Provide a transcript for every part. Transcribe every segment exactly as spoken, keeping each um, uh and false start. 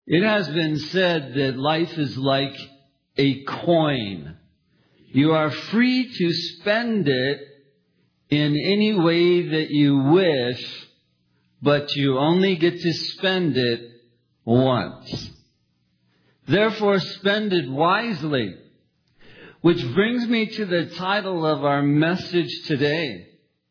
It has been said that life is like a coin. You are free to spend it in any way that you wish, but you only get to spend it once. Therefore, spend it wisely. Which brings me to the title of our message today.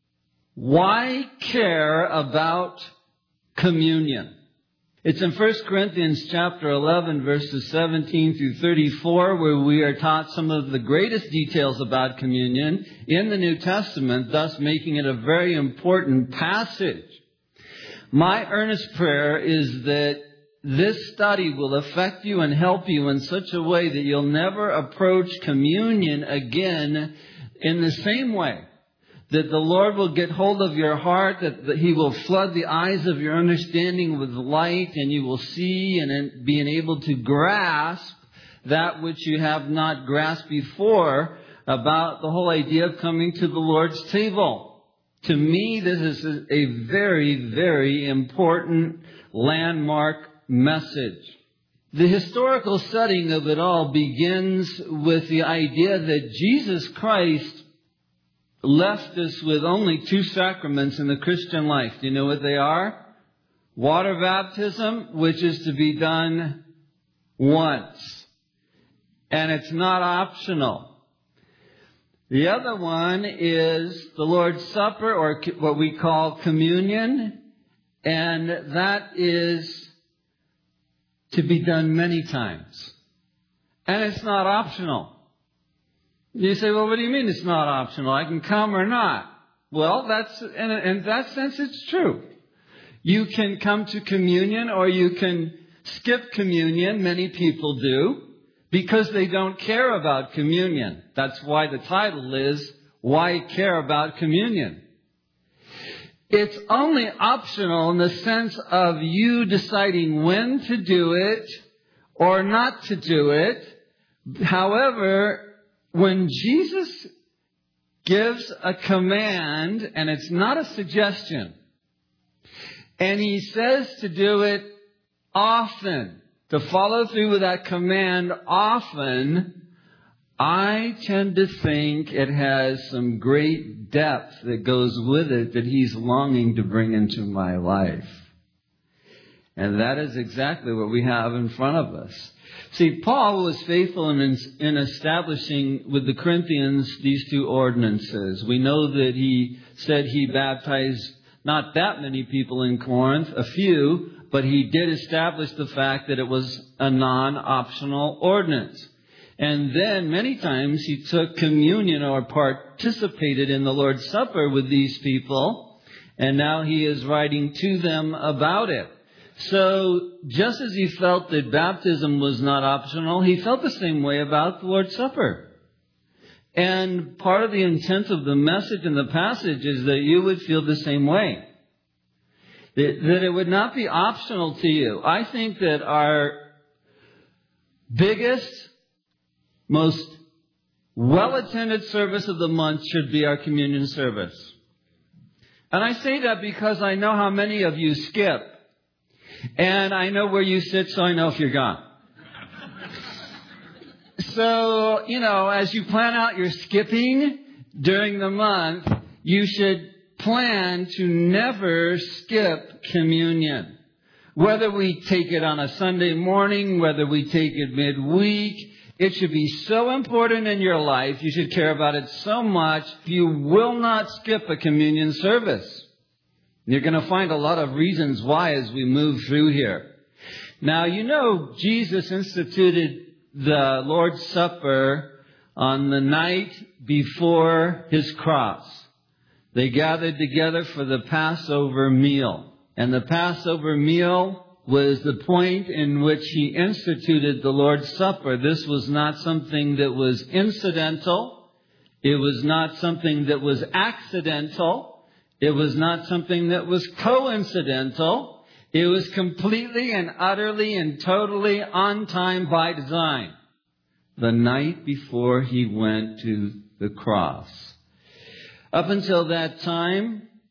Why care about communion? It's in First Corinthians chapter eleven, verses seventeen through thirty-four, where we are taught some of the greatest details about communion in the New Testament, thus making it a very important passage. My earnest prayer is that this study will affect you and help you in such a way that you'll never approach communion again in the same way. That the Lord will get hold of your heart, that He will flood the eyes of your understanding with light, and you will see and being able to grasp that which you have not grasped before about the whole idea of coming to the Lord's table. To me, this is a very, very important landmark message. The historical setting of it all begins with the idea that Jesus Christ left us with only two sacraments in the Christian life. Do you know what they are? Water baptism, which is to be done once. And it's not optional. The other one is the Lord's Supper, or what we call communion. And that is to be done many times. And it's not optional. You say, well, what do you mean it's not optional? I can come or not. Well, that's in, in that sense, it's true. You can come to communion or you can skip communion. Many people do because they don't care about communion. That's why the title is, Why Care About Communion? It's only optional in the sense of you deciding when to do it or not to do it. However, when Jesus gives a command, and it's not a suggestion, and He says to do it often, to follow through with that command often, I tend to think it has some great depth that goes with it that He's longing to bring into my life. And that is exactly what we have in front of us. See, Paul was faithful in, in establishing with the Corinthians these two ordinances. We know that he said he baptized not that many people in Corinth, a few, but he did establish the fact that it was a non-optional ordinance. And then many times he took communion or participated in the Lord's Supper with these people, and now he is writing to them about it. So, just as he felt that baptism was not optional, he felt the same way about the Lord's Supper. And part of the intent of the message in the passage is that you would feel the same way. That, that it would not be optional to you. I think that our biggest, most well-attended service of the month should be our communion service. And I say that because I know how many of you skip. And I know where you sit, so I know if you're gone. So, you know, as you plan out your skipping during the month, you should plan to never skip communion. Whether we take it on a Sunday morning, whether we take it midweek, it should be so important in your life. You should care about it so much, you will not skip a communion service. You're going to find a lot of reasons why as we move through here. Now, you know, Jesus instituted the Lord's Supper on the night before His cross. They gathered together for the Passover meal. And the Passover meal was the point in which He instituted the Lord's Supper. This was not something that was incidental. It was not something that was accidental. It was not something that was coincidental. It was completely and utterly and totally on time by design. The night before He went to the cross. Up until that time,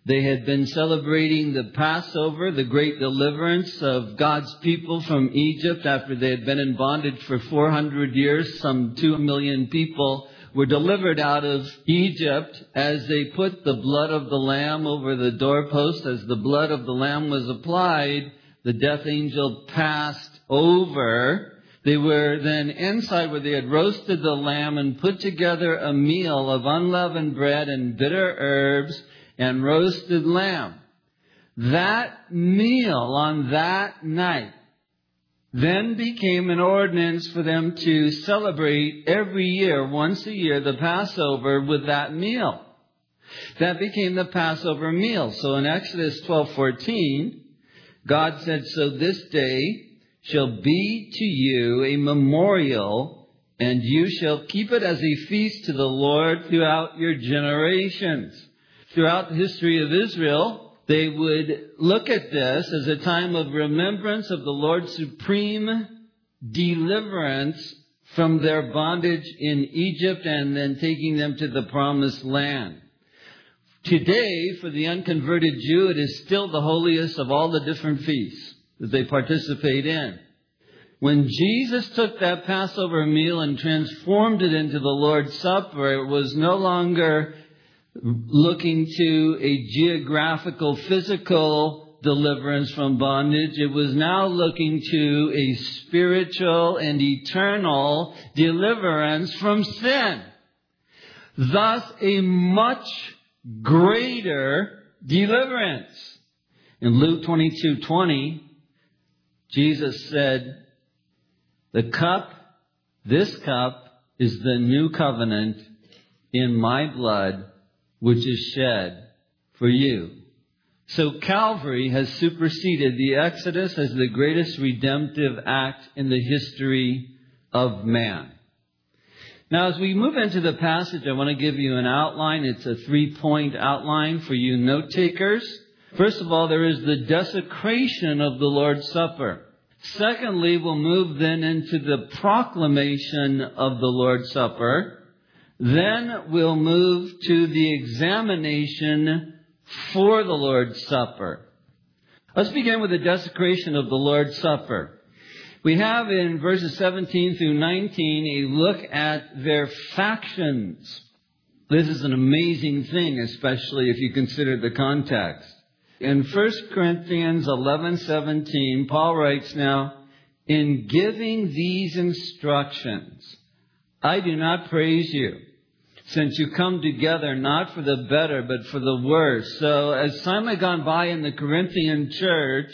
They had been celebrating the Passover, the great deliverance of God's people from Egypt after they had been in bondage for four hundred years. Some two million people were delivered out of Egypt as they put the blood of the lamb over the doorpost. As the blood of the lamb was applied, the death angel passed over. They were then inside where they had roasted the lamb and put together a meal of unleavened bread and bitter herbs and roasted lamb. That meal on that night then became an ordinance for them to celebrate every year, once a year, the Passover with that meal. That became the Passover meal. So in Exodus twelve fourteen, God said, "So this day shall be to you a memorial, and you shall keep it as a feast to the Lord throughout your generations." Throughout the history of Israel, they would look at this as a time of remembrance of the Lord's supreme deliverance from their bondage in Egypt and then taking them to the promised land. Today, for the unconverted Jew, it is still the holiest of all the different feasts that they participate in. When Jesus took that Passover meal and transformed it into the Lord's Supper, it was no longer looking to a geographical, physical deliverance from bondage. It was now looking to a spiritual and eternal deliverance from sin. Thus, a much greater deliverance. In Luke twenty-two twenty, Jesus said, "The cup, this cup, is the new covenant in my blood, which is shed for you." So Calvary has superseded the Exodus as the greatest redemptive act in the history of man. Now, as we move into the passage, I want to give you an outline. It's a three-point outline for you note takers. First of all, there is the desecration of the Lord's Supper. Secondly, we'll move then into the proclamation of the Lord's Supper. Then we'll move to the examination for the Lord's Supper. Let's begin with the desecration of the Lord's Supper. We have in verses seventeen through nineteen a look at their factions. This is an amazing thing, especially if you consider the context. In First Corinthians eleven seventeen, Paul writes, "Now, in giving these instructions, I do not praise you, since you come together not for the better, but for the worse." So as time had gone by in the Corinthian church,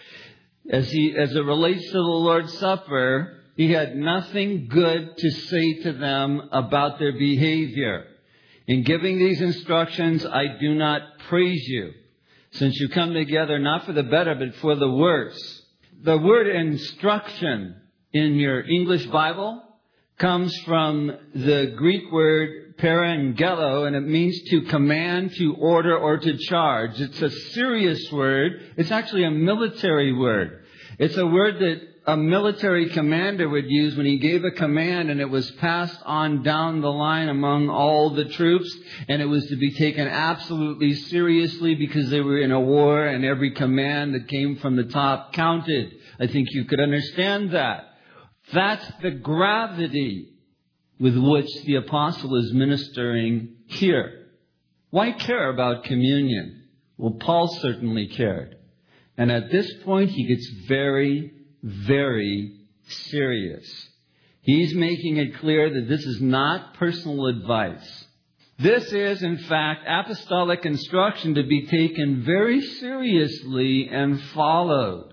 as he, as it relates to the Lord's Supper, he had nothing good to say to them about their behavior. "In giving these instructions, I do not praise you, since you come together not for the better, but for the worse." The word instruction in your English Bible comes from the Greek word parangelo, and it means to command, to order, or to charge. It's a serious word. It's actually a military word. It's a word that a military commander would use when he gave a command, and it was passed on down the line among all the troops, and it was to be taken absolutely seriously because they were in a war, and every command that came from the top counted. I think you could understand that. That's the gravity with which the apostle is ministering here. Why care about communion? Well, Paul certainly cared. And at this point, he gets very, very serious. He's making it clear that this is not personal advice. This is, in fact, apostolic instruction to be taken very seriously and followed.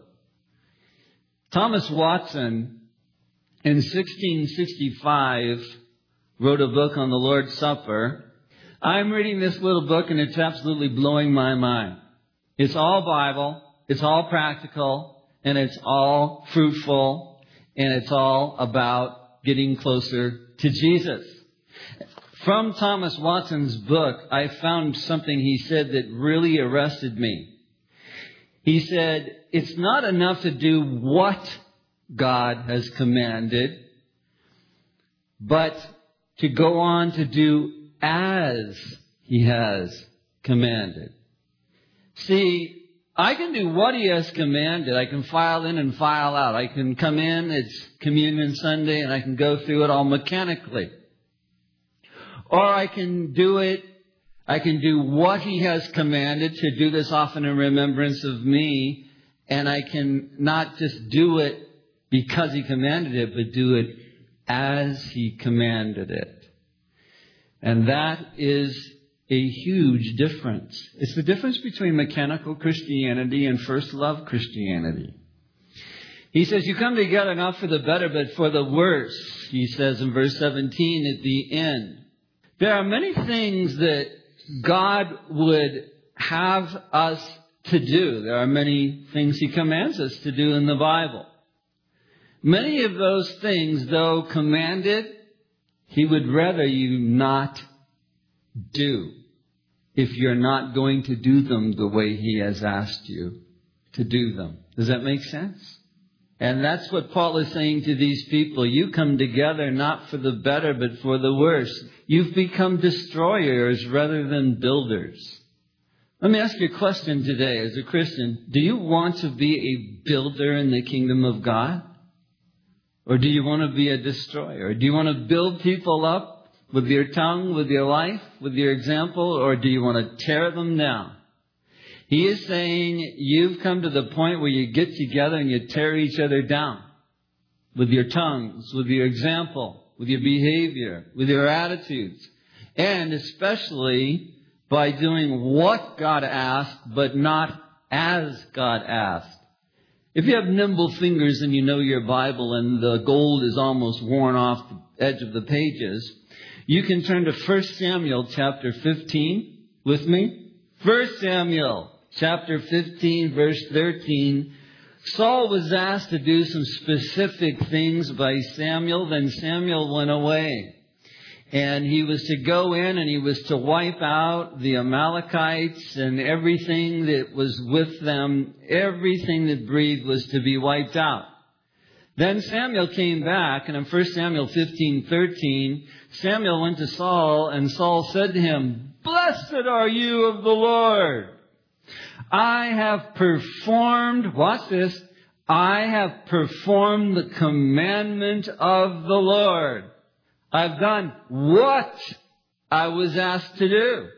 Thomas Watson, in sixteen sixty-five, wrote a book on the Lord's Supper. I'm reading this little book and it's absolutely blowing my mind. It's all Bible, it's all practical, and it's all fruitful, and it's all about getting closer to Jesus. From Thomas Watson's book, I found something he said that really arrested me. He said, it's not enough to do what God has commanded, but to go on to do as He has commanded. See, I can do what He has commanded. I can file in and file out. I can come in, it's Communion Sunday, and I can go through it all mechanically. Or I can do it, I can do what He has commanded, to do this often in remembrance of me, and I can not just do it because He commanded it, but do it as He commanded it. And that is a huge difference. It's the difference between mechanical Christianity and first love Christianity. He says, you come together not for the better, but for the worse. He says in verse seventeen at the end. There are many things that God would have us to do. There are many things He commands us to do in the Bible. Many of those things, though commanded, He would rather you not do, if you're not going to do them the way He has asked you to do them. Does that make sense? And that's what Paul is saying to these people. You come together not for the better, but for the worse. You've become destroyers rather than builders. Let me ask you a question today as a Christian. Do you want to be a builder in the kingdom of God? Or do you want to be a destroyer? Do you want to build people up with your tongue, with your life, with your example, or do you want to tear them down? He is saying you've come to the point where you get together and you tear each other down with your tongues, with your example, with your behavior, with your attitudes, and especially by doing what God asked, but not as God asked. If you have nimble fingers and you know your Bible and the gold is almost worn off the edge of the pages, you can turn to First Samuel chapter fifteen with me. First Samuel chapter fifteen, verse thirteen. Saul was asked to do some specific things by Samuel. Then Samuel went away. And he was to go in and he was to wipe out the Amalekites and everything that was with them. Everything that breathed was to be wiped out. Then Samuel came back, and in First Samuel fifteen thirteen, Samuel went to Saul, and Saul said to him, "Blessed are you of the Lord. I have performed," watch this, "I have performed the commandment of the Lord. I've done what I was asked to do."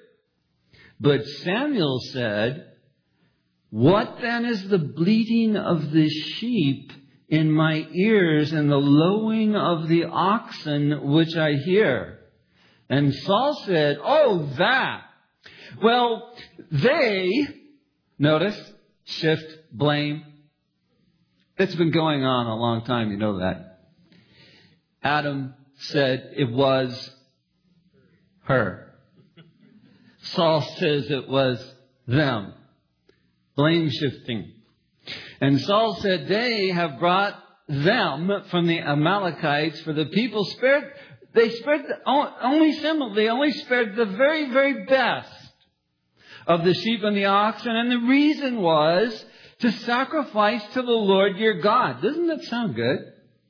But Samuel said, "What then is the bleating of the sheep in my ears and the lowing of the oxen which I hear?" And Saul said, "Oh, that. Well, they," notice, shift, blame. It's been going on a long time, you know that. Adam said it was her. Saul says it was them. Blame shifting. And Saul said, "They have brought them from the Amalekites, for the people spared, they spared the, only some, they only spared the very, very best of the sheep and the oxen. And the reason was to sacrifice to the Lord your God." Doesn't that sound good?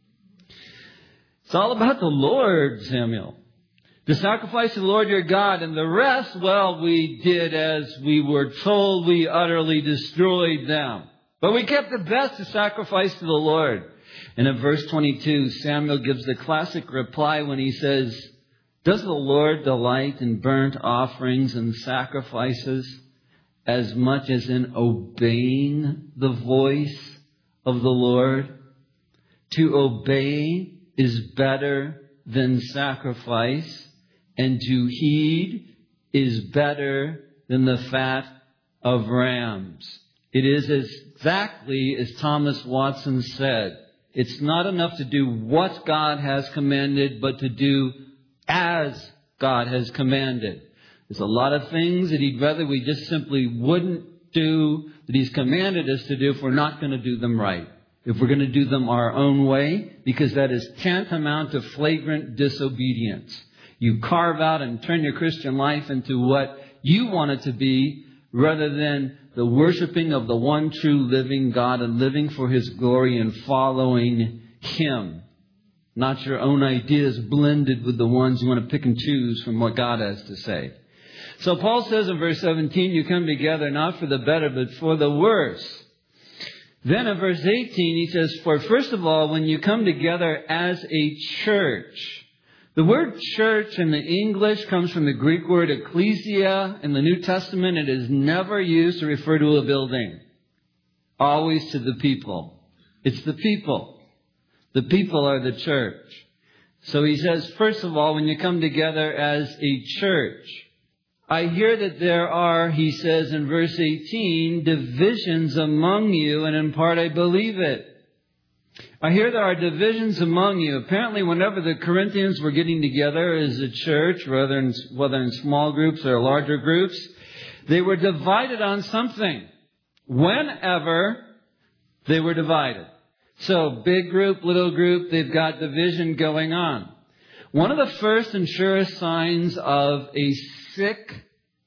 It's all about the Lord, Samuel. To sacrifice to the Lord your God. And the rest, well, we did as we were told. We utterly destroyed them. But we kept the best to sacrifice to the Lord. And in verse twenty-two, Samuel gives the classic reply when he says, "Does the Lord delight in burnt offerings and sacrifices as much as in obeying the voice of the Lord? To obey is better than sacrifice, and to heed is better than the fat of rams." It is exactly as Thomas Watson said. It's not enough to do what God has commanded, but to do as God has commanded. There's a lot of things that He'd rather we just simply wouldn't do, that He's commanded us to do if we're not going to do them right. If we're going to do them our own way, because that is tantamount to flagrant disobedience. You carve out and turn your Christian life into what you want it to be, rather than the worshiping of the one true living God and living for His glory and following Him. Not your own ideas blended with the ones you want to pick and choose from what God has to say. So Paul says in verse seventeen, you come together not for the better, but for the worse. Then in verse eighteen, he says, for first of all, when you come together as a church. The word church in the English comes from the Greek word ecclesia. In the New Testament, it is never used to refer to a building. Always to the people. It's the people. The people are the church. So he says, first of all, when you come together as a church, I hear that there are, he says in verse eighteen, divisions among you, and in part I believe it. I hear there are divisions among you. Apparently, whenever the Corinthians were getting together as a church, whether in, whether in small groups or larger groups, they were divided on something. Whenever they were divided. So, big group, little group, they've got division going on. One of the first and surest signs of a sick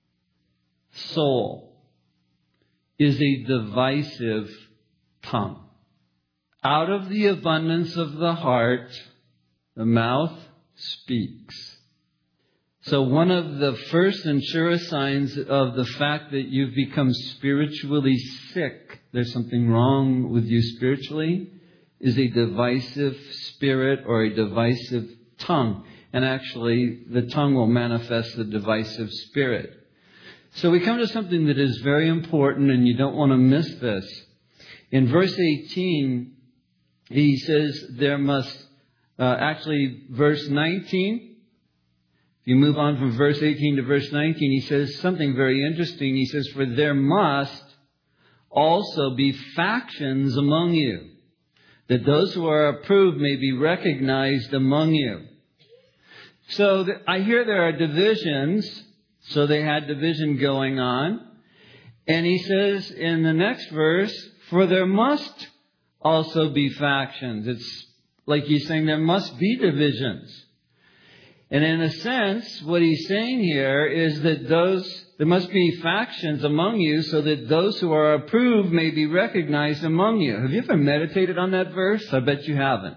soul is a divisive tongue. Out of the abundance of the heart, the mouth speaks. So one of the first and surest signs of the fact that you've become spiritually sick, there's something wrong with you spiritually, is a divisive spirit or a divisive tongue. And actually, the tongue will manifest the divisive spirit. So we come to something that is very important, and you don't want to miss this. In verse eighteen, he says there must, uh, actually, verse nineteen, if you move on from verse eighteen to verse nineteen, he says something very interesting. He says, for there must also be factions among you, that those who are approved may be recognized among you. So th- I hear there are divisions, so they had division going on. And he says in the next verse, for there must also be factions. It's like he's saying there must be divisions. And in a sense, what he's saying here is that those, there must be factions among you so that those who are approved may be recognized among you. Have you ever meditated on that verse? I bet you haven't.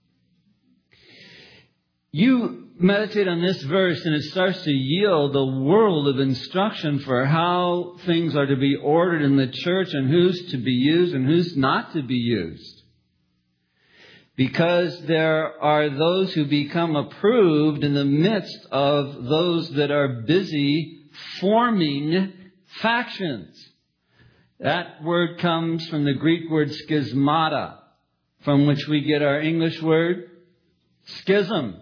You meditate on this verse and it starts to yield a world of instruction for how things are to be ordered in the church and who's to be used and who's not to be used. Because there are those who become approved in the midst of those that are busy forming factions. That word comes from the Greek word schismata, from which we get our English word schism.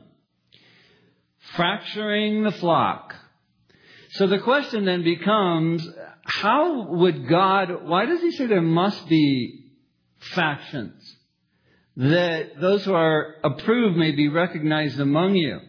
Fracturing the flock. So the question then becomes, how would God, why does he say there must be factions? That those who are approved may be recognized among you.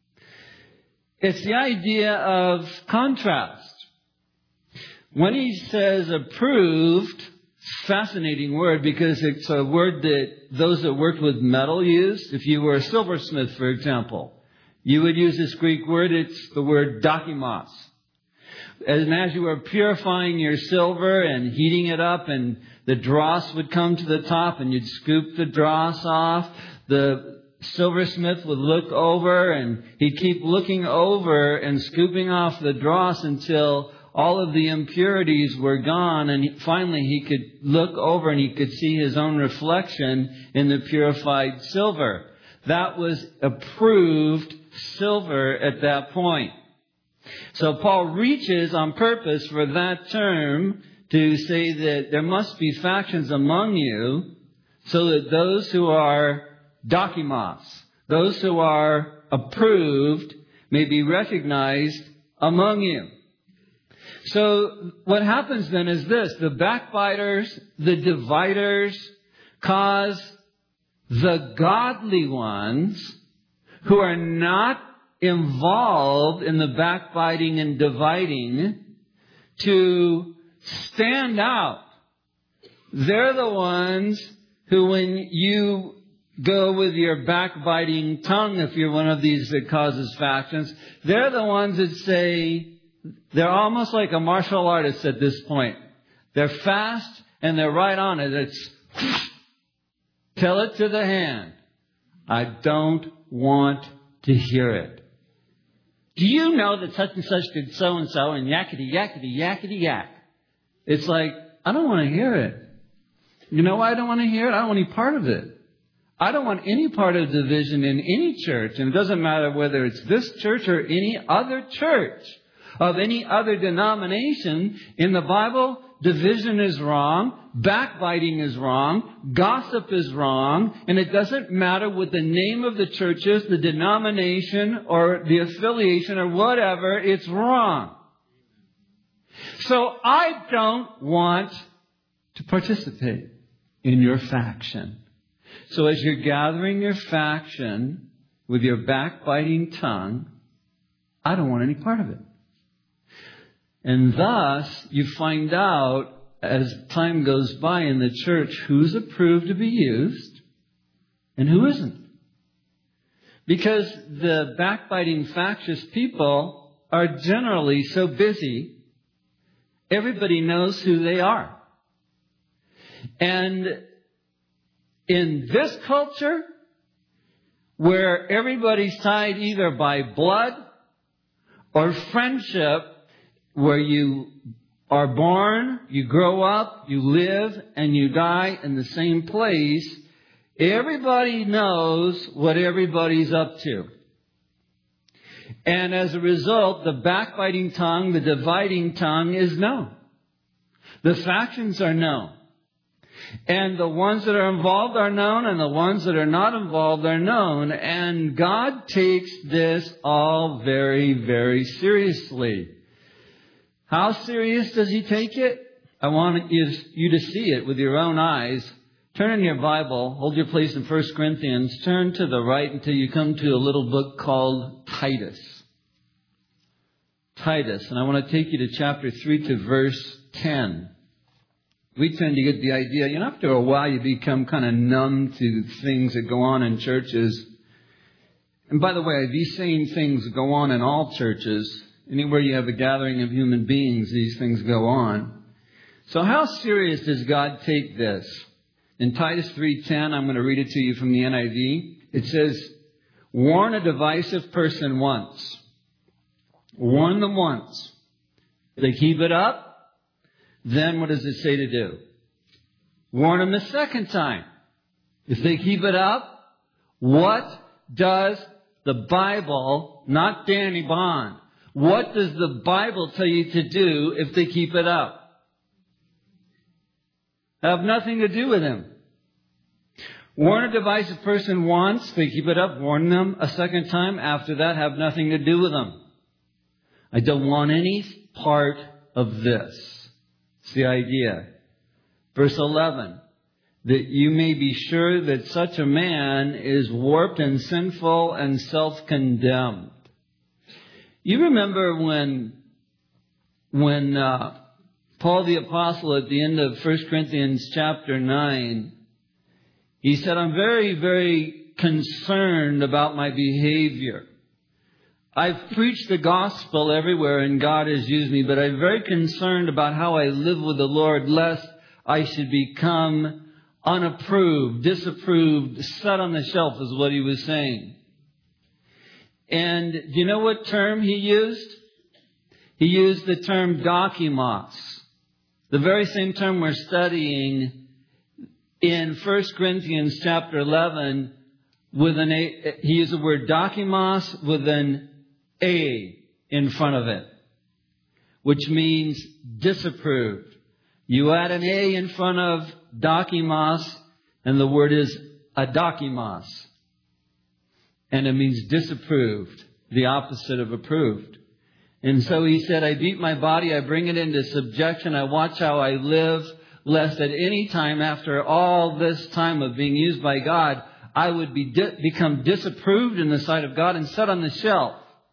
It's the idea of contrast. When he says approved, fascinating word because it's a word that those that worked with metal used. If you were a silversmith, for example, you would use this Greek word. It's the word dokimos. And as you were purifying your silver and heating it up, and the dross would come to the top, and you'd scoop the dross off, the silversmith would look over, and he'd keep looking over and scooping off the dross until all of the impurities were gone, and finally he could look over and he could see his own reflection in the purified silver. That was approved silver at that point. So Paul reaches on purpose for that term to say that there must be factions among you so that those who are dokimos, those who are approved, may be recognized among you. So what happens then is this: the backbiters, the dividers, cause the godly ones who are not involved in the backbiting and dividing to stand out. They're the ones who, when you go with your backbiting tongue, if you're one of these that causes factions, they're the ones that say, they're almost like a martial artist at this point. They're fast and they're right on it. It's tell it to the hand. I don't want to hear it. Do you know that such and such did so and so and yakety, yakety, yakety, yak? It's like, I don't want to hear it. You know why I don't want to hear it? I don't want any part of it. I don't want any part of division in any church. And it doesn't matter whether it's this church or any other church of any other denomination. In the Bible, division is wrong. Backbiting is wrong. Gossip is wrong. And it doesn't matter what the name of the church is, the denomination or the affiliation or whatever. It's wrong. So I don't want to participate in your faction. So as you're gathering your faction with your backbiting tongue, I don't want any part of it. And thus, you find out as time goes by in the church who's approved to be used and who isn't. Because the backbiting, factious people are generally so busy, everybody knows who they are. And in this culture, where everybody's tied either by blood or friendship, where you are born, you grow up, you live, and you die in the same place, everybody knows what everybody's up to. And as a result, the backbiting tongue, the dividing tongue is known. The factions are known. And the ones that are involved are known, and the ones that are not involved are known. And God takes this all very, very seriously. How serious does He take it? I want you to see it with your own eyes. Turn in your Bible, hold your place in First Corinthians, turn to the right until you come to a little book called Titus. Titus, and I want to take you to chapter three to verse ten. We tend to get the idea, you know, after a while you become kind of numb to things that go on in churches. And by the way, these same things go on in all churches. Anywhere you have a gathering of human beings, these things go on. So how serious does God take this? In Titus three ten, I'm going to read it to you from the N I V. It says, warn a divisive person once. Warn them once. If they keep it up, then what does it say to do? Warn them the second time. If they keep it up, what does the Bible, not Danny Bond, what does the Bible tell you to do if they keep it up? Have nothing to do with him. Warn a divisive person once, they keep it up, warn them a second time. After that, have nothing to do with them. I don't want any part of this. It's the idea. Verse eleven, that you may be sure that such a man is warped and sinful and self-condemned. You remember when, when uh, Paul the Apostle at the end of First Corinthians chapter nine, he said, I'm very, very concerned about my behavior. I've preached the gospel everywhere and God has used me, but I'm very concerned about how I live with the Lord, lest I should become unapproved, disapproved, set on the shelf is what he was saying. And do you know what term he used? He used the term dokimos, the very same term we're studying in First Corinthians chapter eleven. With an A, he used the word dokimos with an A in front of it, which means disapproved. You add an A in front of dokimos, and the word is adokimos. And it means disapproved, the opposite of approved. And so he said, I beat my body, I bring it into subjection, I watch how I live, lest at any time after all this time of being used by God, I would be di- become disapproved in the sight of God and set on the shelf.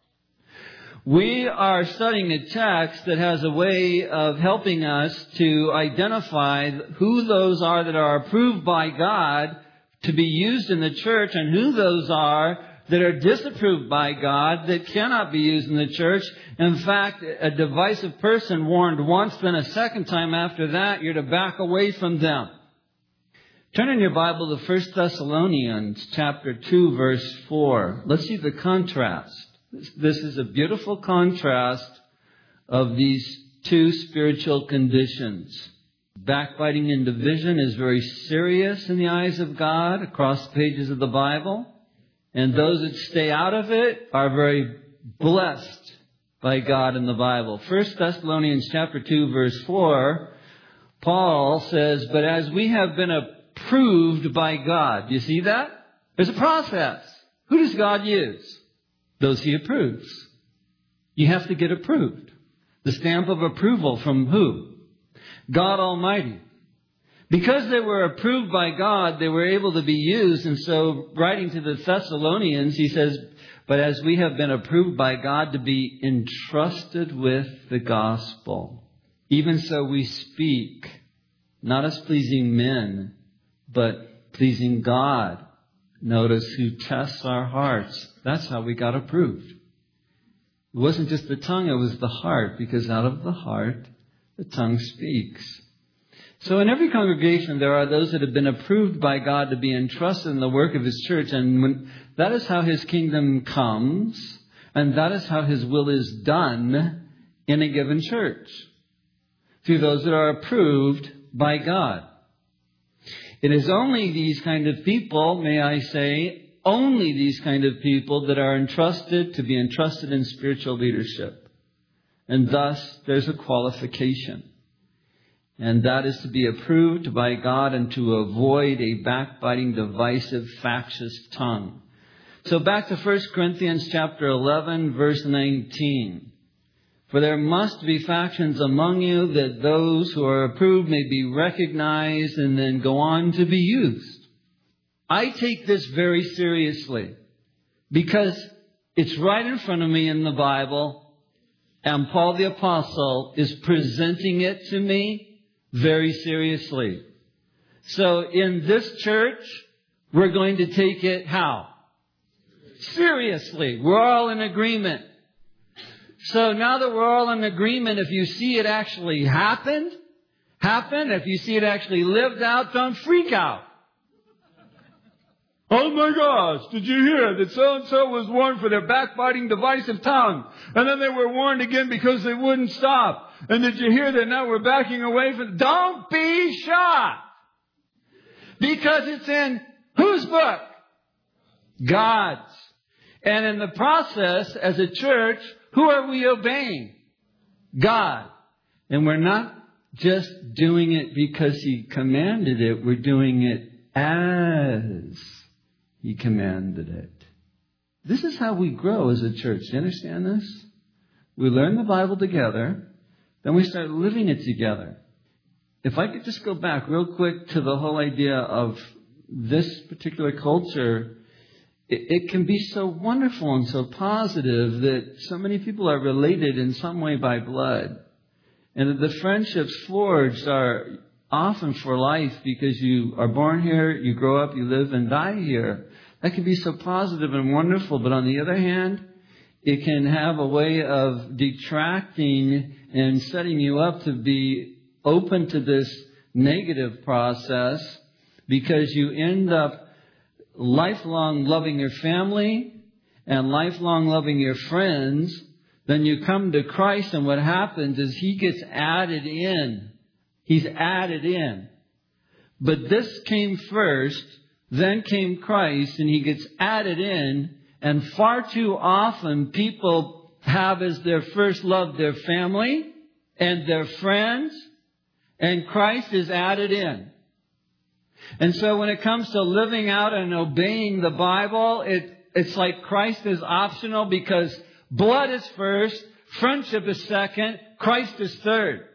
We are studying a text that has a way of helping us to identify who those are that are approved by God to be used in the church and who those are that are disapproved by God that cannot be used in the church. In fact, a divisive person warned once, then a second time after that, you're to back away from them. Turn in your Bible to First Thessalonians chapter two, verse four. Let's see the contrast. This is a beautiful contrast of these two spiritual conditions. Backbiting and division is very serious in the eyes of God across the pages of the Bible. And those that stay out of it are very blessed by God in the Bible. First Thessalonians chapter two, verse four, Paul says, "But as we have been approved by God." Do you see that? There's a process. Who does God use? Those He approves. You have to get approved. The stamp of approval from who? God Almighty. Because they were approved by God, they were able to be used. And so, writing to the Thessalonians, he says, "But as we have been approved by God to be entrusted with the gospel, even so we speak, not as pleasing men, but pleasing God." Notice, who tests our hearts. That's how we got approved. It wasn't just the tongue, it was the heart, because out of the heart, the tongue speaks. So in every congregation, there are those that have been approved by God to be entrusted in the work of His church. And when, that is how His kingdom comes. And that is how His will is done in a given church. Through those that are approved by God. It is only these kind of people, may I say, only these kind of people that are entrusted to be entrusted in spiritual leadership. And thus, there's a qualification. And that is to be approved by God and to avoid a backbiting, divisive, factious tongue. So back to First Corinthians chapter eleven, verse nineteen. "For there must be factions among you, that those who are approved may be recognized," and then go on to be used. I take this very seriously because it's right in front of me in the Bible, and Paul the Apostle is presenting it to me very seriously. So in this church, we're going to take it how? Seriously. We're all in agreement. So now that we're all in agreement, if you see it actually happened, happen. If you see it actually lived out, don't freak out. "Oh my gosh, did you hear that so-and-so was warned for their backbiting, divisive tongue? And then they were warned again because they wouldn't stop. And did you hear that now we're backing away from..." Don't be shocked. Because it's in whose book? God's. And in the process, as a church, who are we obeying? God. And we're not just doing it because He commanded it. We're doing it as He commanded it. This is how we grow as a church. Do you understand this? We learn the Bible together. Then we start living it together. If I could just go back real quick to the whole idea of this particular culture, it, it can be so wonderful and so positive that so many people are related in some way by blood. And that the friendships forged are often for life because you are born here, you grow up, you live and die here. That can be so positive and wonderful. But on the other hand, it can have a way of detracting and setting you up to be open to this negative process, because you end up lifelong loving your family and lifelong loving your friends. Then you come to Christ, and what happens is He gets added in. He's added in. But this came first, then came Christ, and He gets added in. And far too often people have as their first love their family and their friends, and Christ is added in. And so when it comes to living out and obeying the Bible, it, it's like Christ is optional, because blood is first, friendship is second, Christ is third.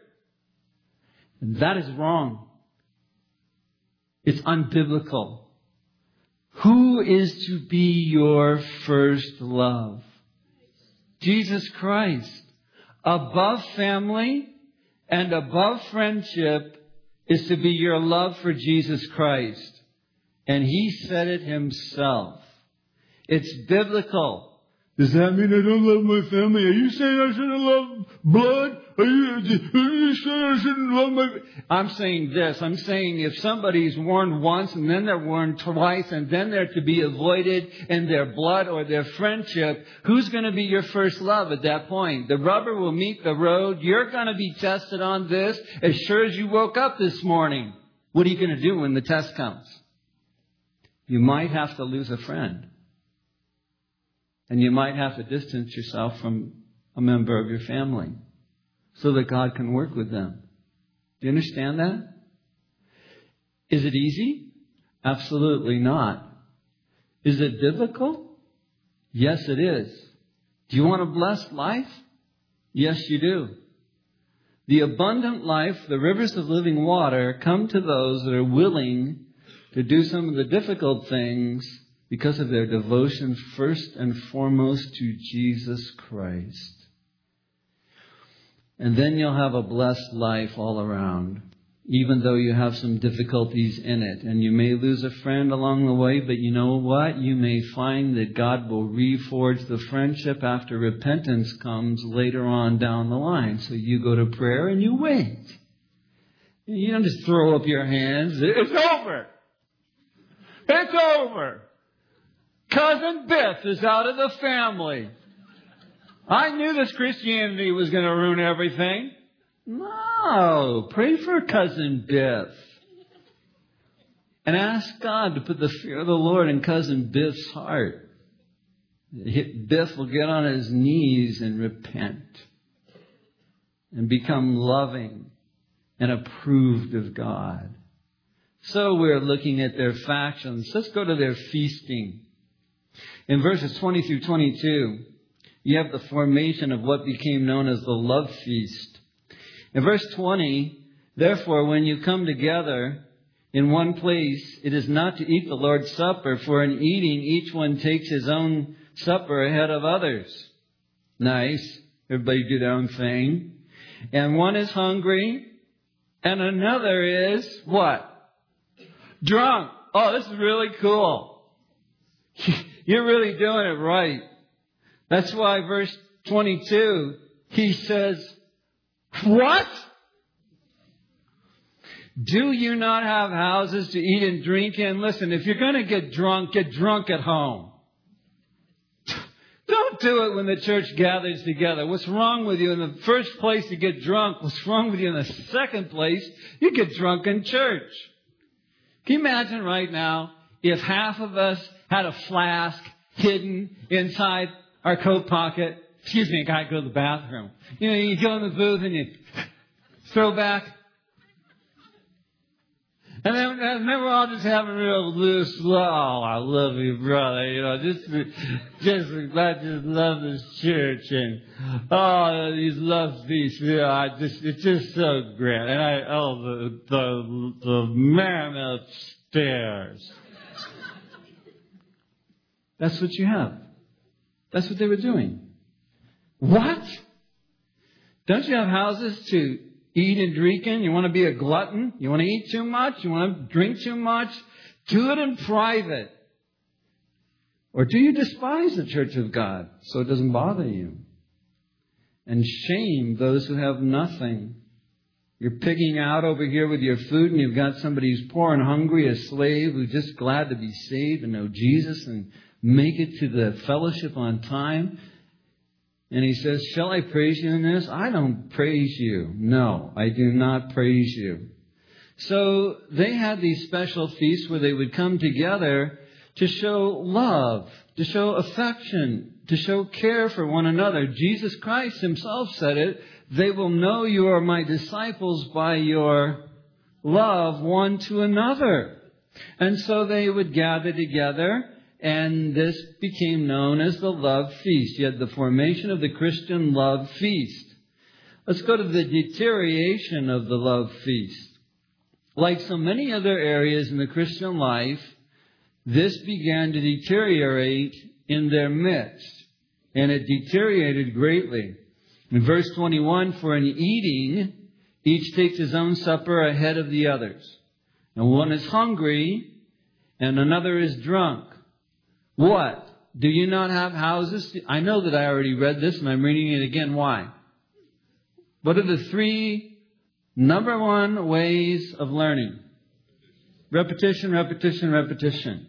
And that is wrong. It's unbiblical. Who is to be your first love? Jesus Christ. Above family and above friendship is to be your love for Jesus Christ. And He said it Himself. It's biblical Does that mean I don't love my family? Are you saying I shouldn't love blood? Are you, are you saying I shouldn't love my... I'm saying this. I'm saying if somebody's warned once and then they're warned twice and then they're to be avoided in their blood or their friendship, who's going to be your first love at that point? The rubber will meet the road. You're going to be tested on this as sure as you woke up this morning. What are you going to do when the test comes? You might have to lose a friend. And you might have to distance yourself from a member of your family so that God can work with them. Do you understand that? Is it easy? Absolutely not. Is it difficult? Yes, it is. Do you want a blessed life? Yes, you do. The abundant life, the rivers of living water, come to those that are willing to do some of the difficult things because of their devotion first and foremost to Jesus Christ. And then you'll have a blessed life all around, even though you have some difficulties in it. And you may lose a friend along the way, but you know what? You may find that God will reforge the friendship after repentance comes later on down the line. So you go to prayer and you wait. You don't just throw up your hands. It's over. It's over. Cousin Biff is out of the family. I knew this Christianity was going to ruin everything. No. Pray for Cousin Biff. And ask God to put the fear of the Lord in Cousin Biff's heart. Biff will get on his knees and repent. And become loving and approved of God. So we're looking at their factions. Let's go to their feasting. In verses twenty through twenty-two, you have the formation of what became known as the love feast. In verse twenty, therefore, when you come together in one place, it is not to eat the Lord's Supper, for in eating each one takes his own supper ahead of others. Nice. Everybody do their own thing. And one is hungry, and another is what? Drunk. Oh, this is really cool. You're really doing it right. That's why verse twenty-two, he says, what? Do you not have houses to eat and drink in? Listen, if you're going to get drunk, get drunk at home. Don't do it when the church gathers together. What's wrong with you? In the first place, you get drunk. What's wrong with you? In the second place, you get drunk in church. Can you imagine right now if half of us had a flask hidden inside our coat pocket? Excuse me, I gotta go to the bathroom. You know, you go in the booth and you throw back. And then, and then we're all just having real loose, oh, I love you, brother. You know, just, just, I just love this church and, oh, these love feasts. You know, I just, it's just so great. And I, oh, the, the, the man upstairs. That's what you have. That's what they were doing. What? Don't you have houses to eat and drink in? You want to be a glutton? You want to eat too much? You want to drink too much? Do it in private. Or do you despise the church of God so it doesn't bother you? And shame those who have nothing. You're pigging out over here with your food and you've got somebody who's poor and hungry, a slave who's just glad to be saved and know Jesus and make it to the fellowship on time. And he says, shall I praise you in this? I don't praise you. No, I do not praise you. So they had these special feasts where they would come together to show love, to show affection, to show care for one another. Jesus Christ himself said it. They will know you are my disciples by your love one to another. And so they would gather together. And this became known as the love feast. You had the formation of the Christian love feast. Let's go to the deterioration of the love feast. Like so many other areas in the Christian life, this began to deteriorate in their midst. And it deteriorated greatly. In verse twenty-one, for in eating, each takes his own supper ahead of the others. And one is hungry, and another is drunk. What? Do you not have houses? I know that I already read this and I'm reading it again. Why? What are the three number one ways of learning? Repetition, repetition, repetition.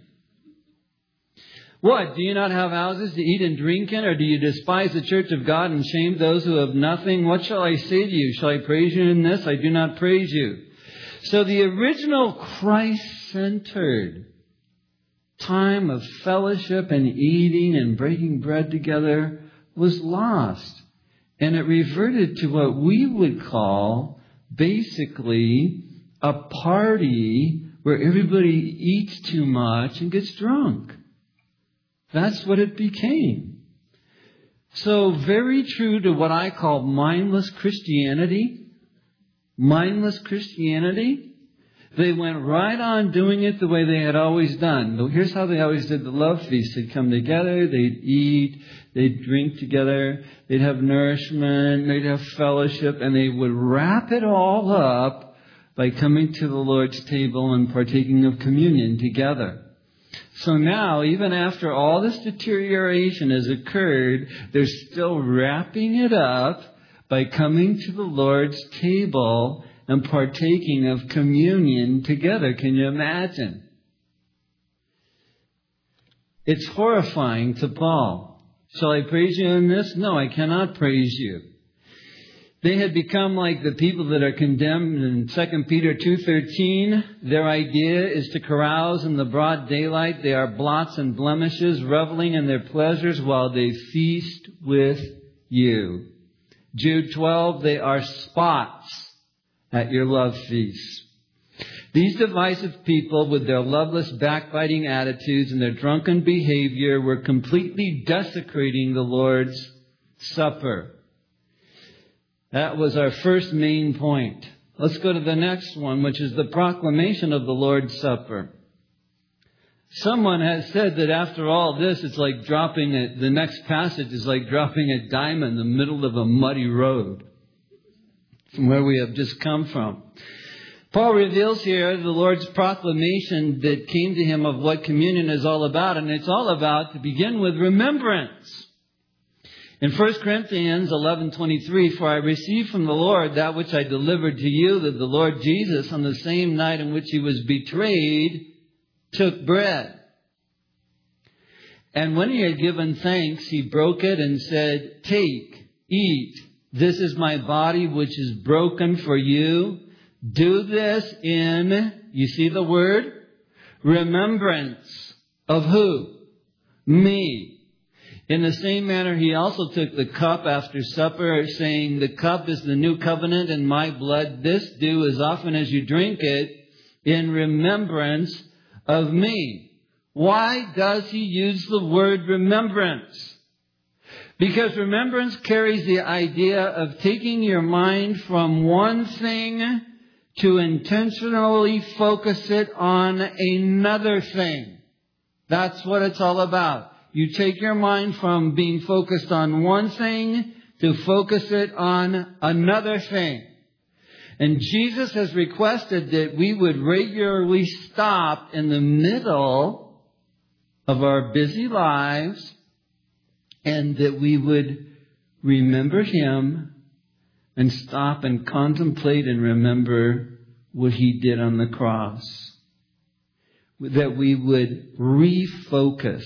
What? Do you not have houses to eat and drink in? Or do you despise the church of God and shame those who have nothing? What shall I say to you? Shall I praise you in this? I do not praise you. So the original Christ-centered time of fellowship and eating and breaking bread together was lost. And it reverted to what we would call basically a party where everybody eats too much and gets drunk. That's what it became. So very true to what I call mindless Christianity. Mindless Christianity. They went right on doing it the way they had always done. Here's how they always did the love feast. They'd come together, they'd eat, they'd drink together, they'd have nourishment, they'd have fellowship, and they would wrap it all up by coming to the Lord's table and partaking of communion together. So now, even after all this deterioration has occurred, they're still wrapping it up by coming to the Lord's table and partaking of communion together. Can you imagine? It's horrifying to Paul. Shall I praise you in this? No, I cannot praise you. They had become like the people that are condemned in Second Peter two thirteen. Their idea is to carouse in the broad daylight. They are blots and blemishes, reveling in their pleasures while they feast with you. Jude twelve, they are spots at your love feast. These divisive people, with their loveless, backbiting attitudes and their drunken behavior, were completely desecrating the Lord's Supper. That was our first main point. Let's go to the next one, which is the proclamation of the Lord's Supper. Someone has said that after all this, it's like dropping a, the next passage is like dropping a diamond in the middle of a muddy road from where we have just come from. Paul reveals here the Lord's proclamation that came to him of what communion is all about. And it's all about, to begin with, remembrance. In First Corinthians eleven twenty-three, for I received from the Lord that which I delivered to you, that the Lord Jesus, on the same night in which he was betrayed, took bread. And when he had given thanks, he broke it and said, take, eat. This is my body which is broken for you. Do this in, you see the word? Remembrance of who? Me. In the same manner, he also took the cup after supper, saying, the cup is the new covenant in my blood. This do as often as you drink it in remembrance of me. Why does he use the word remembrance? Because remembrance carries the idea of taking your mind from one thing to intentionally focus it on another thing. That's what it's all about. You take your mind from being focused on one thing to focus it on another thing. And Jesus has requested that we would regularly stop in the middle of our busy lives and that we would remember Him and stop and contemplate and remember what He did on the cross. That we would refocus.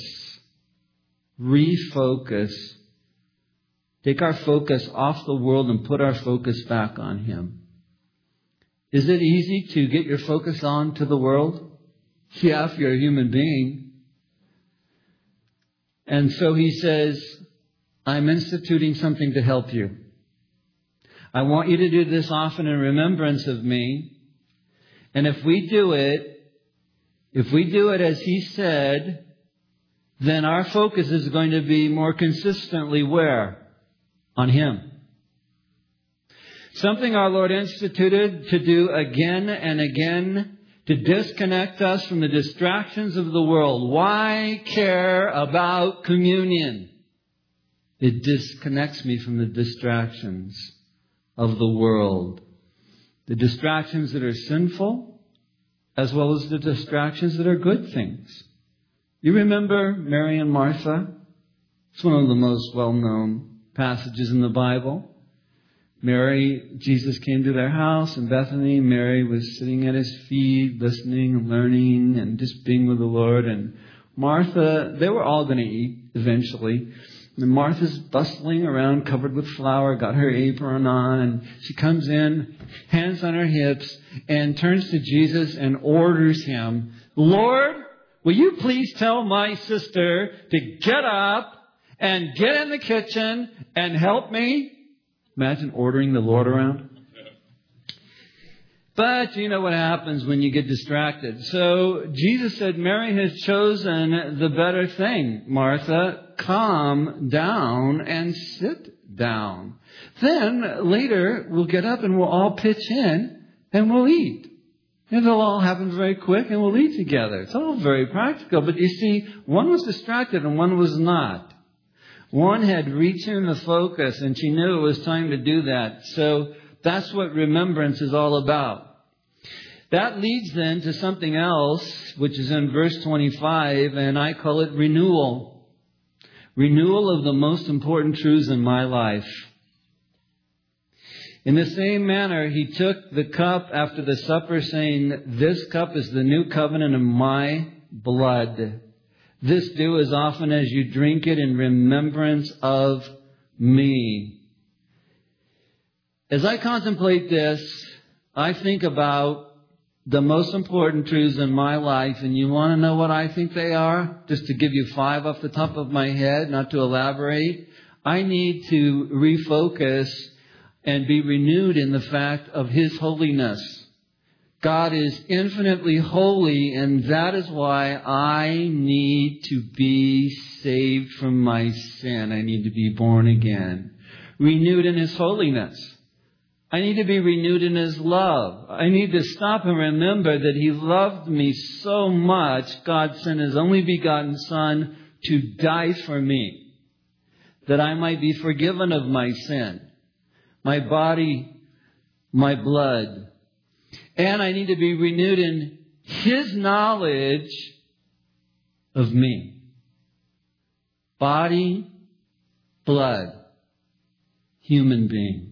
Refocus. Take our focus off the world and put our focus back on Him. Is it easy to get your focus on to the world? Yeah, if you're a human being. And so He says, I'm instituting something to help you. I want you to do this often in remembrance of me. And if we do it, if we do it as He said, then our focus is going to be more consistently where? On Him. Something our Lord instituted to do again and again, to disconnect us from the distractions of the world. Why care about communion? It disconnects me from the distractions of the world. The distractions that are sinful, as well as the distractions that are good things. You remember Mary and Martha? It's one of the most well-known passages in the Bible. Mary, Jesus came to their house in Bethany. Mary was sitting at his feet, listening and learning and just being with the Lord. And Martha, they were all going to eat eventually. And Martha's bustling around, covered with flour, got her apron on, and she comes in, hands on her hips, and turns to Jesus and orders him, Lord, will you please tell my sister to get up and get in the kitchen and help me? Imagine ordering the Lord around. But you know what happens when you get distracted. So Jesus said, Mary has chosen the better thing. Martha, calm down and sit down. Then later we'll get up and we'll all pitch in and we'll eat. It'll all happen very quick and we'll eat together. It's all very practical. But you see, one was distracted and one was not. One had returned the focus and she knew it was time to do that. So that's what remembrance is all about. That leads then to something else, which is in verse twenty-five, and I call it renewal. Renewal of the most important truths in my life. In the same manner, he took the cup after the supper, saying, This cup is the new covenant in my blood. This do as often as you drink it in remembrance of me. As I contemplate this, I think about the most important truths in my life, and you want to know what I think they are? Just to give you five off the top of my head, not to elaborate. I need to refocus and be renewed in the fact of His holiness. God is infinitely holy, and that is why I need to be saved from my sin. I need to be born again. Renewed in His holiness. I need to be renewed in His love. I need to stop and remember that He loved me so much, God sent His only begotten Son to die for me, that I might be forgiven of my sin, my body, my blood. And I need to be renewed in His knowledge of me. Body, blood, human being.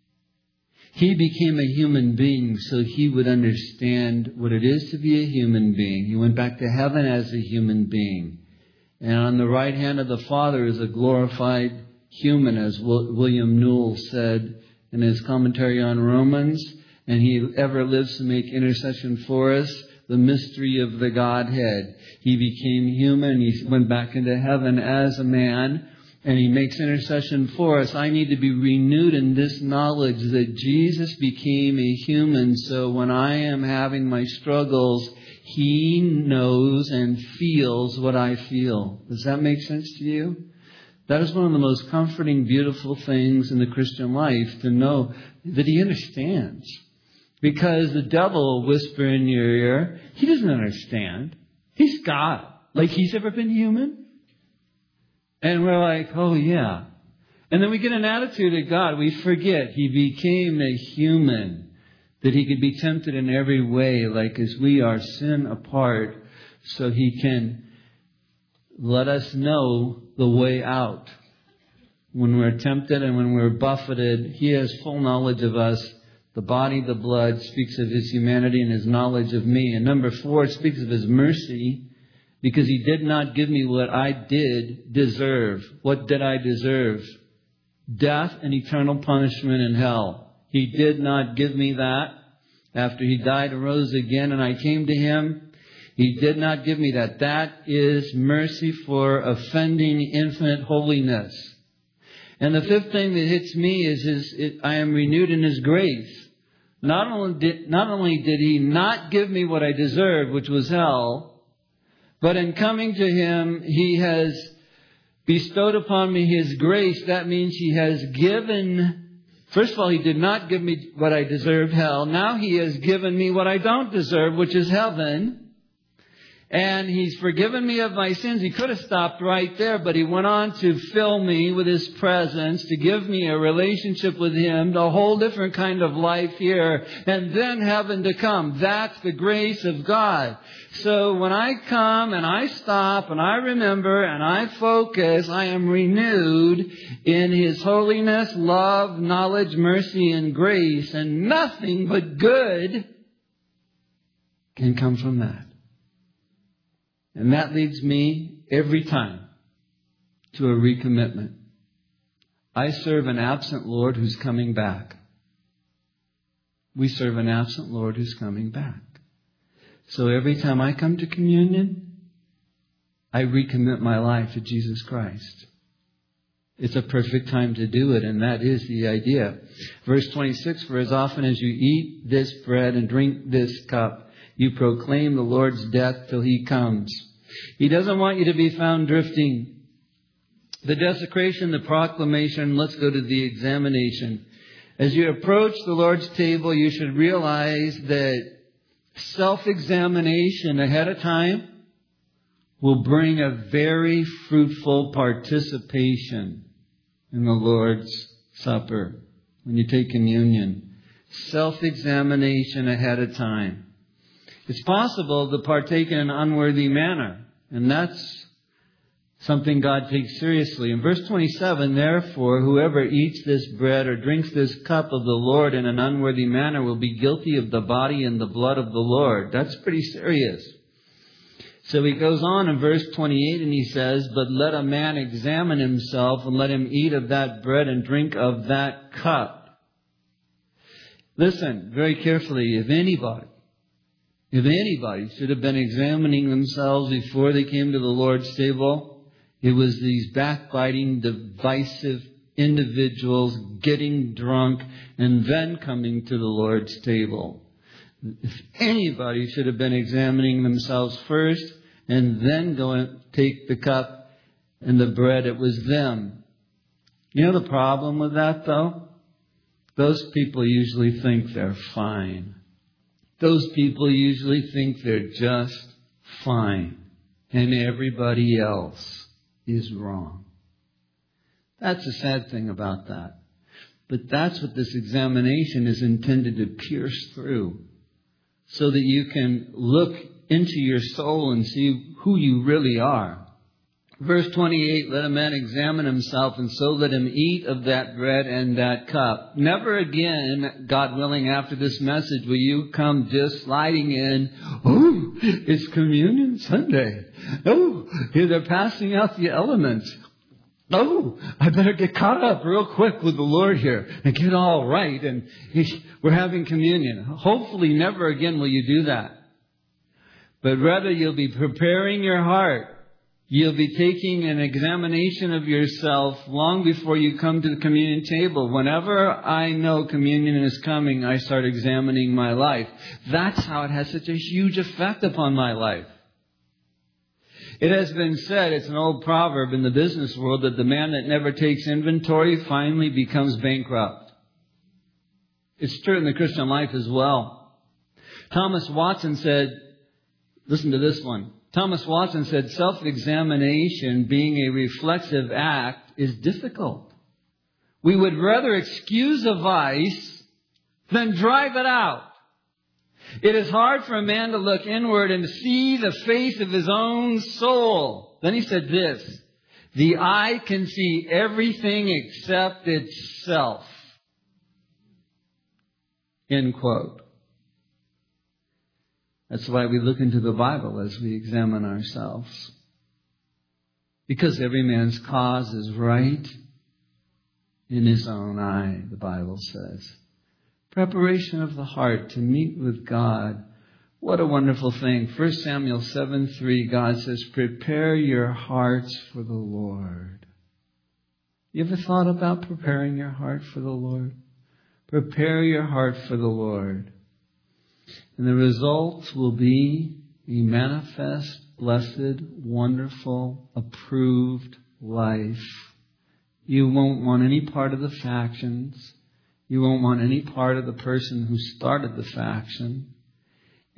He became a human being so He would understand what it is to be a human being. He went back to heaven as a human being. And on the right hand of the Father is a glorified human, as William Newell said in his commentary on Romans. And He ever lives to make intercession for us, the mystery of the Godhead. He became human. He went back into heaven as a man. And He makes intercession for us. I need to be renewed in this knowledge that Jesus became a human. So when I am having my struggles, He knows and feels what I feel. Does that make sense to you? That is one of the most comforting, beautiful things in the Christian life, to know that He understands. Because the devil will whisper in your ear, he doesn't understand. He's God. Like He's ever been human? And we're like, oh yeah. And then we get an attitude at God. We forget He became a human, that He could be tempted in every way, like as we are, sin apart, so He can let us know the way out. When we're tempted and when we're buffeted, He has full knowledge of us. The body, the blood, speaks of His humanity and His knowledge of me. And number four, it speaks of His mercy, because He did not give me what I did deserve. What did I deserve? Death and eternal punishment in hell. He did not give me that. After He died and rose again and I came to Him, He did not give me that. That is mercy for offending infinite holiness. And the fifth thing that hits me is his, it, I am renewed in His grace. Not only did, not only did He not give me what I deserved, which was hell, but in coming to Him, He has bestowed upon me His grace. That means He has given, first of all, He did not give me what I deserved, hell. Now He has given me what I don't deserve, which is heaven. And He's forgiven me of my sins. He could have stopped right there, but He went on to fill me with His presence, to give me a relationship with Him, a whole different kind of life here, and then heaven to come. That's the grace of God. So when I come and I stop and I remember and I focus, I am renewed in His holiness, love, knowledge, mercy, and grace, and nothing but good can come from that. And that leads me every time to a recommitment. I serve an absent Lord who's coming back. We serve an absent Lord who's coming back. So every time I come to communion, I recommit my life to Jesus Christ. It's a perfect time to do it, and that is the idea. Verse twenty-six, for as often as you eat this bread and drink this cup, you proclaim the Lord's death till He comes. He doesn't want you to be found drifting. The desecration, the proclamation, let's go to the examination. As you approach the Lord's table, you should realize that self-examination ahead of time will bring a very fruitful participation in the Lord's Supper when you take communion. Self-examination ahead of time. It's possible to partake in an unworthy manner, and that's something God takes seriously. In verse twenty-seven, therefore, whoever eats this bread or drinks this cup of the Lord in an unworthy manner will be guilty of the body and the blood of the Lord. That's pretty serious. So he goes on in verse twenty-eight and he says, but let a man examine himself and let him eat of that bread and drink of that cup. Listen very carefully. If anybody If anybody should have been examining themselves before they came to the Lord's table, it was these backbiting, divisive individuals getting drunk and then coming to the Lord's table. If anybody should have been examining themselves first and then go and take the cup and the bread, it was them. You know the problem with that, though? Those people usually think they're fine. Those people usually think they're just fine. And everybody else is wrong. That's the sad thing about that. But that's what this examination is intended to pierce through. So that you can look into your soul and see who you really are. Verse twenty-eight, let a man examine himself, and so let him eat of that bread and that cup. Never again, God willing, after this message, will you come just sliding in, oh, it's Communion Sunday. Oh, they're passing out the elements. Oh, I better get caught up real quick with the Lord here and get all right. And we're having communion. Hopefully never again will you do that. But rather you'll be preparing your heart. You'll be taking an examination of yourself long before you come to the communion table. Whenever I know communion is coming, I start examining my life. That's how it has such a huge effect upon my life. It has been said, it's an old proverb in the business world, that the man that never takes inventory finally becomes bankrupt. It's true in the Christian life as well. Thomas Watson said, listen to this one. Thomas Watson said, self-examination, being a reflexive act, is difficult. We would rather excuse a vice than drive it out. It is hard for a man to look inward and see the face of his own soul. Then he said this, the eye can see everything except itself. End quote. That's why we look into the Bible as we examine ourselves. Because every man's cause is right in his own eye, the Bible says. Preparation of the heart to meet with God. What a wonderful thing. First Samuel seven three, God says, prepare your hearts for the Lord. You ever thought about preparing your heart for the Lord? Prepare your heart for the Lord. And the result will be a manifest, blessed, wonderful, approved life. You won't want any part of the factions. You won't want any part of the person who started the faction.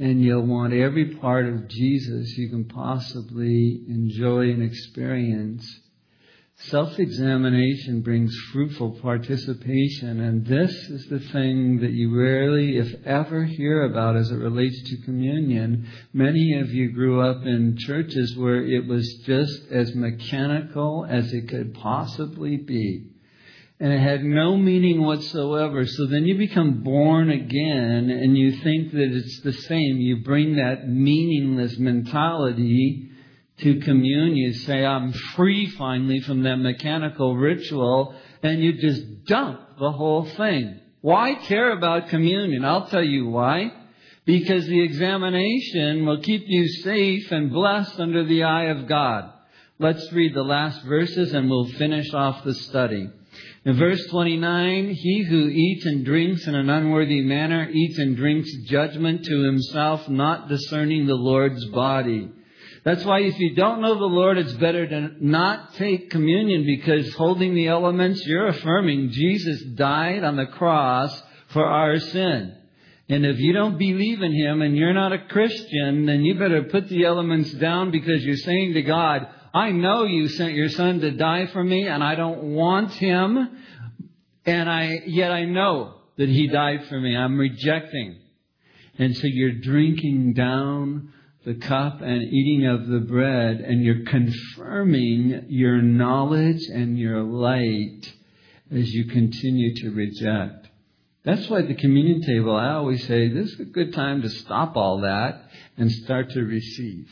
and you'll want every part of Jesus you can possibly enjoy and experience. Self-examination brings fruitful participation, and this is the thing that you rarely, if ever, hear about as it relates to communion. Many of you grew up in churches where it was just as mechanical as it could possibly be. And it had no meaning whatsoever. So then you become born again and you think that it's the same. You bring that meaningless mentality to communion. You say, I'm free finally from that mechanical ritual. And you just dump the whole thing. Why care about communion? I'll tell you why. Because the examination will keep you safe and blessed under the eye of God. Let's read the last verses and we'll finish off the study. In verse twenty-nine, he who eats and drinks in an unworthy manner eats and drinks judgment to himself, not discerning the Lord's body. That's why if you don't know the Lord, it's better to not take communion, because holding the elements, you're affirming Jesus died on the cross for our sin. And if you don't believe in Him and you're not a Christian, then you better put the elements down, because you're saying to God, I know you sent your Son to die for me and I don't want Him. And I, yet I know that He died for me. I'm rejecting. And so you're drinking down the cup and eating of the bread, and you're confirming your knowledge and your light as you continue to reject. That's why at the communion table, I always say, this is a good time to stop all that and start to receive.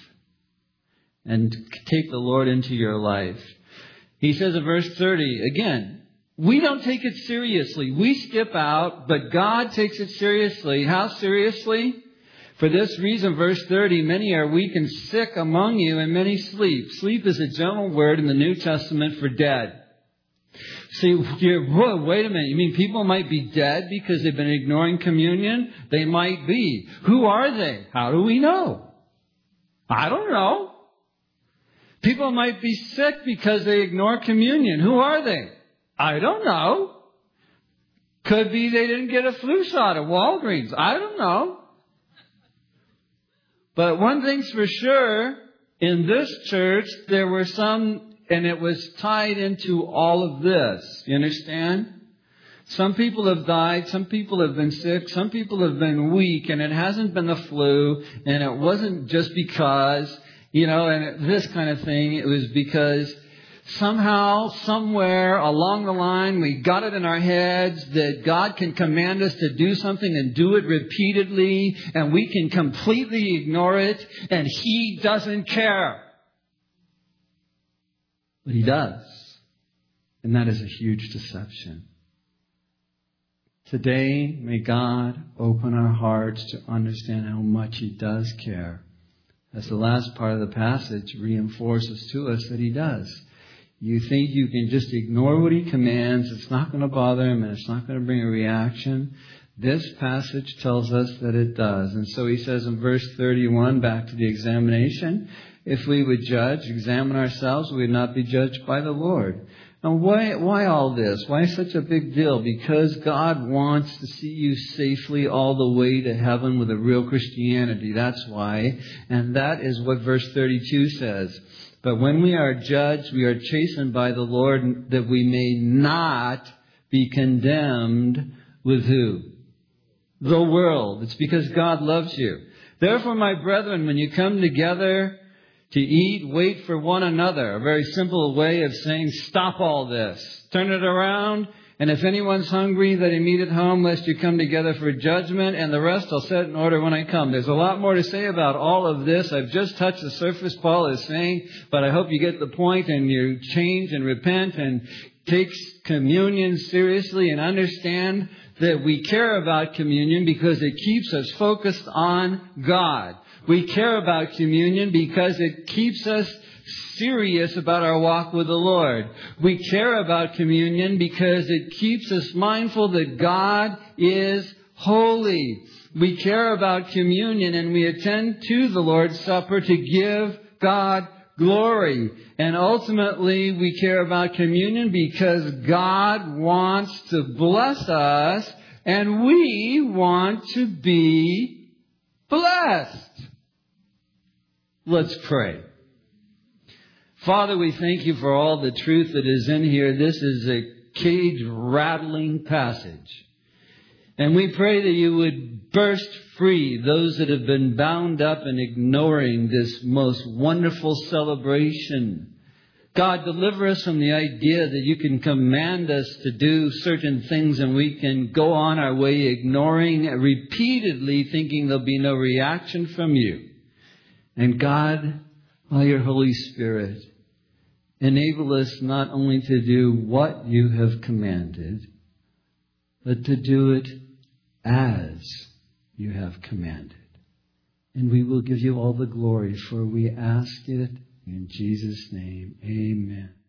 And take the Lord into your life. He says in verse thirty, again, we don't take it seriously. We skip out, but God takes it seriously. How seriously? For this reason, verse thirty, many are weak and sick among you, and many sleep. Sleep is a general word in the New Testament for dead. See, you're, whoa, wait a minute. You mean people might be dead because they've been ignoring communion? They might be. Who are they? How do we know? I don't know. People might be sick because they ignore communion. Who are they? I don't know. Could be they didn't get a flu shot at Walgreens. I don't know. But one thing's for sure, in this church, there were some, and it was tied into all of this. You understand? Some people have died, some people have been sick, some people have been weak, and it hasn't been the flu, and it wasn't just because, you know, and this kind of thing. It was because somehow, somewhere along the line, we got it in our heads that God can command us to do something and do it repeatedly, and we can completely ignore it, and He doesn't care. But He does. And that is a huge deception. Today, may God open our hearts to understand how much He does care. As the last part of the passage reinforces to us that He does. You think you can just ignore what He commands, it's not going to bother Him, and it's not going to bring a reaction. This passage tells us that it does. And so he says in verse thirty-one, back to the examination, if we would judge, examine ourselves, we would not be judged by the Lord. Now, why, why all this? Why such a big deal? Because God wants to see you safely all the way to heaven with a real Christianity. That's why. And that is what verse thirty-two says. But when we are judged, we are chastened by the Lord, that we may not be condemned with who? The world. It's because God loves you. Therefore, my brethren, when you come together to eat, wait for one another. A very simple way of saying, stop all this. Turn it around. And if anyone's hungry, let him eat at home, lest you come together for judgment. And the rest I'll set in order when I come. There's a lot more to say about all of this. I've just touched the surface, Paul is saying. But I hope you get the point and you change and repent and take communion seriously and understand that we care about communion because it keeps us focused on God. We care about communion because it keeps us serious about our walk with the Lord. We care about communion because it keeps us mindful that God is holy. We care about communion and we attend to the Lord's Supper to give God glory. And ultimately, we care about communion because God wants to bless us and we want to be blessed. Let's pray. Father, we thank you for all the truth that is in here. This is a cage-rattling passage. And we pray that you would burst free those that have been bound up in ignoring this most wonderful celebration. God, deliver us from the idea that you can command us to do certain things and we can go on our way ignoring, repeatedly thinking there'll be no reaction from you. And God, by your Holy Spirit, enable us not only to do what you have commanded, but to do it as you have commanded. And we will give you all the glory, for we ask it in Jesus' name. Amen.